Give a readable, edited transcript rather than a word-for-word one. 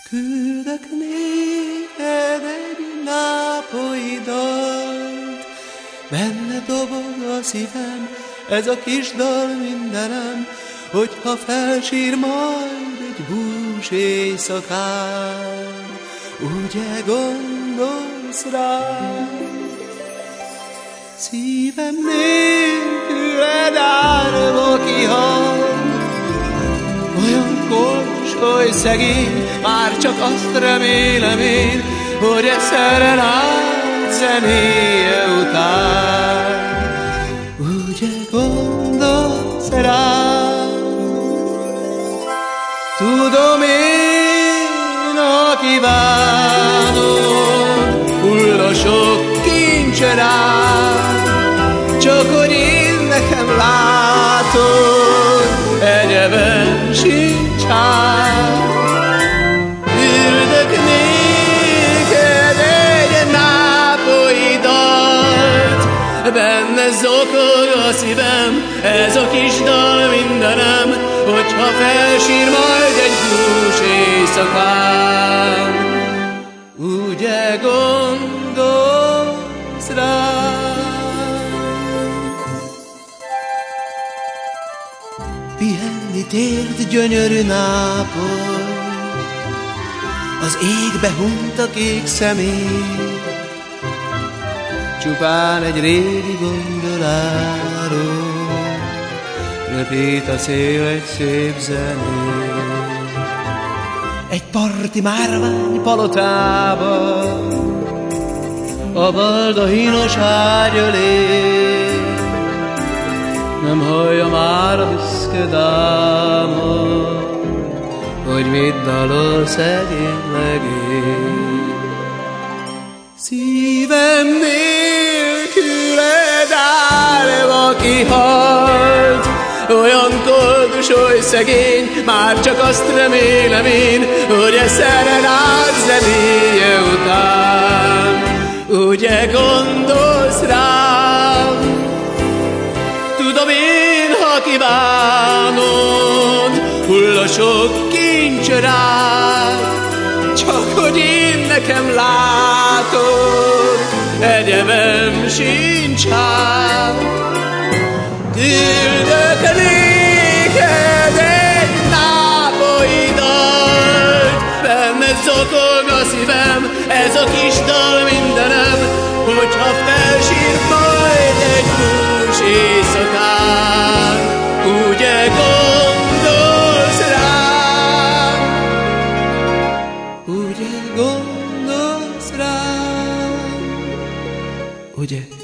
Küldök néked egy nápolyi dalt, benne dobog a szívem, ez a kis dal mindenem, hogyha felsír majd egy bús éjszakán, ugye gondolsz rám? Szívem nélküled árva kihal, olyan kors, oly szegény, már csak azt remélem én, hogy e szerelem zenéje után, ugye gondolsz rám? Tudom én, ha kívánod, hull a sok kincs rám, csak hogy én nekem látod, egyeben sincs ám. Küldök néked egy nápolyi dalt, benne zokog a szívem, ez a kis dal mindenem, hogyha felsír majd egy bús éjszakán, ugye gondolsz rám? Pihenni tért gyönyörű Nápoly, az égbe hunyt a kék személy, csupán egy régi gondoláról röpít a szél egy szép zenét. Egy parti márvány palotában a baldahinos ágy ölé, nem hallja már a büszke dáma, hogy mit dalol szegény legény. Szívem nélküled állva kihalt, olyan koldus, oly szegény, már csak azt remélem én, hogy e szerelem zenéje után, ugye gondolsz rám? Tudom én, ha kívánod, hull a sok kincs rád, csak hogy én nekem látod, egyebem sincs ám. Küldök néked egy nápolyi dalt, benne zokog a szívem, ez a kis dal mindenem, hogyha felsír majd egy bús éjszakán, ugye gondolsz rám? Ugye gondolsz rám? Ugye